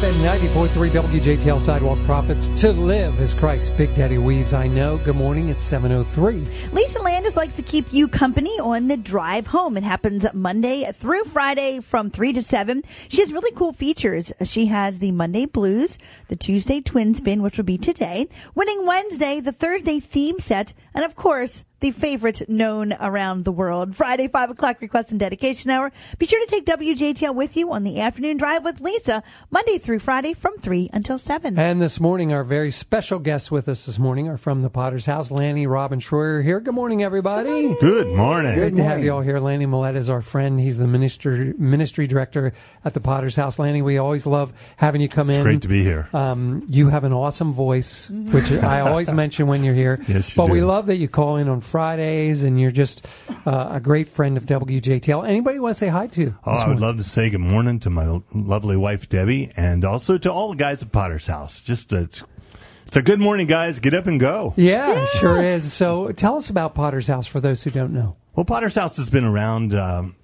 FM 90.3 WJTL Sidewalk Prophets. To live as Christ. Big Daddy Weaves, I know. Good morning. It's 7:03. Lisa Landis likes to keep you company on the drive home. It happens Monday through Friday from 3 to 7. She has really cool features. She has the Monday Blues, the Tuesday Twin Spin, which will be today, Winning Wednesday, the Thursday theme set, and of course, the favorite known around the world, Friday 5 o'clock request and dedication hour. Be sure to take WJTL with you on the afternoon drive with Lisa, Monday through Friday from 3 until 7. And this morning, our very special guests with us this morning are from the Potter's House. Lanny, Rob, and Troy are here. Good morning, everybody. Good morning. Great to have you all here. Lanny Millette is our friend. He's the ministry director at the Potter's House. Lanny, we always love having you come in. It's great to be here. You have an awesome voice, which I always mention when you're here. Yes, you but do. we love that you call in on Fridays, and you're just a great friend of WJTL. Anybody want to say hi to? I would love to say good morning to my lovely wife, Debbie, and also to all the guys at Potter's House. It's a good morning, guys. Get up and go. Yeah, sure is. So tell us about Potter's House for those who don't know. Well, Potter's House has been around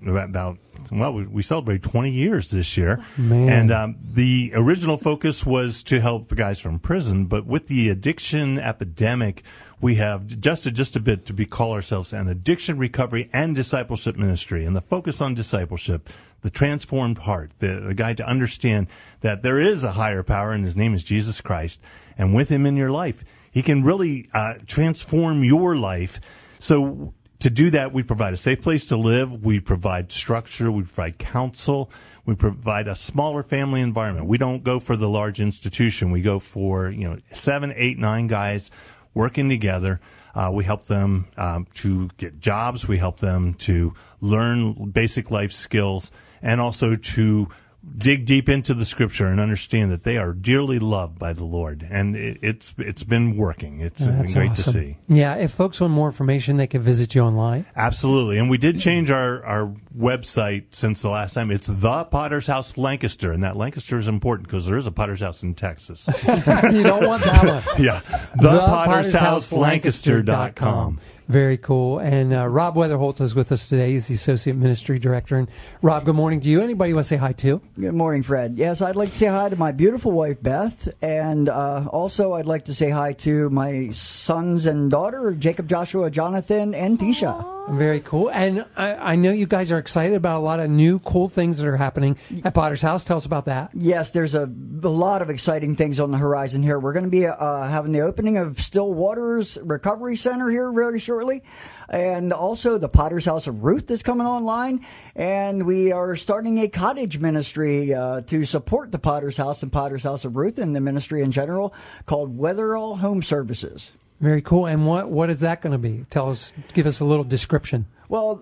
we celebrate 20 years this year. Man. And the original focus was to help the guys from prison, but with the addiction epidemic, we have adjusted just a bit to call ourselves an addiction recovery and discipleship ministry. And the focus on discipleship, the transformed heart, the guy to understand that there is a higher power, and his name is Jesus Christ. And with him in your life, he can really transform your life. So to do that, we provide a safe place to live. We provide structure. We provide counsel. We provide a smaller family environment. We don't go for the large institution. We go for 7, 8, 9 guys working together. We help them to get jobs. We help them to learn basic life skills, and also to dig deep into the Scripture and understand that they are dearly loved by the Lord. And it's been working. It's been great to see. Yeah, if folks want more information, they can visit you online. Absolutely. And we did change our website since the last time. It's the Potter's House Lancaster, and that Lancaster is important because there is a Potter's House in Texas. You don't want that one. Yeah. ThePottersHouseLancaster.com. Very cool. And Rob Weatherholt is with us today. He's the Associate Ministry Director. And Rob, good morning to you. Anybody want to say hi to? Good morning, Fred. Yes, I'd like to say hi to my beautiful wife, Beth. And also I'd like to say hi to my sons and daughter, Jacob, Joshua, Jonathan, and Tisha. Very cool. And I know you guys are excited about a lot of new cool things that are happening at Potter's House. Tell us about that. Yes, there's a lot of exciting things on the horizon here. We're going to be having the opening of Still Waters Recovery Center here very shortly. And also the Potter's House of Ruth is coming online. And we are starting a cottage ministry to support the Potter's House and Potter's House of Ruth and the ministry in general called Weatherall Home Services. Very cool. And what is that going to be? Give us a little description. Well,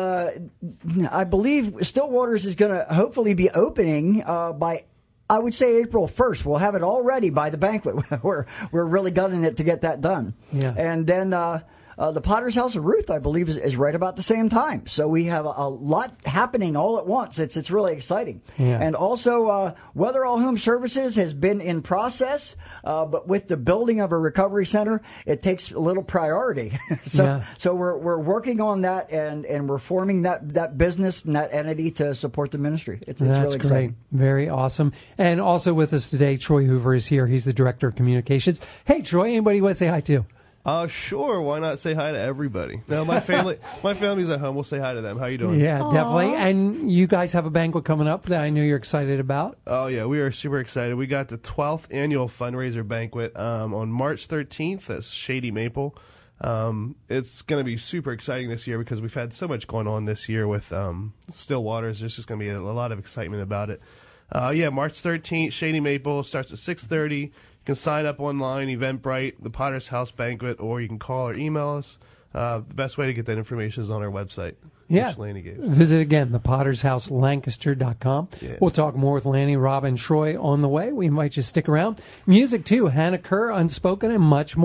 I believe Still Waters is going to hopefully be opening by, I would say, April 1st. We'll have it all ready by the banquet. We're really gunning it to get that done. Yeah. And then the Potter's House of Ruth, I believe, is right about the same time. So we have a lot happening all at once. It's really exciting. Yeah. And also, Weatherall Home Services has been in process, but with the building of a recovery center, it takes a little priority. So we're working on that, and we're forming that business and that entity to support the ministry. It's really exciting. Great. Very awesome. And also with us today, Troy Hoover is here. He's the Director of Communications. Hey, Troy, anybody you want to say hi to? Sure. Why not say hi to everybody? No, my family's at home. We'll say hi to them. How you doing? Yeah, definitely. And you guys have a banquet coming up that I know you're excited about. Oh, yeah. We are super excited. We got the 12th annual fundraiser banquet on March 13th at Shady Maple. It's going to be super exciting this year because we've had so much going on this year with Still Waters. There's just going to be a lot of excitement about it. March 13th, Shady Maple starts at 6:30. You can sign up online, Eventbrite, the Potter's House Banquet, or you can call or email us. The best way to get that information is on our website. Yeah. Lanny gave. Visit again, thepottershouselancaster.com. Yeah. We'll talk more with Lanny, Rob, and Troy on the way. We invite you to stick around. Music, too. Hannah Kerr, Unspoken, and much more.